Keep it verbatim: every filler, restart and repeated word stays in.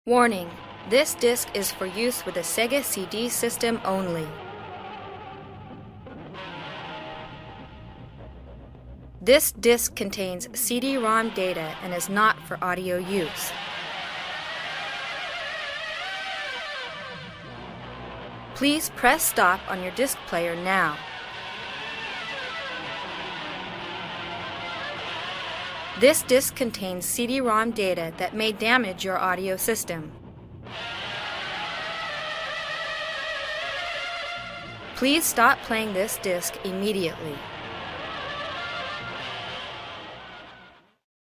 Warning: this disc is for use with a Sega C D system only. This disc contains C D ROM data and is not for audio use. Please press stop on your disc player now. This disc contains C D ROM data that may damage your audio system. Please stop playing this disc immediately.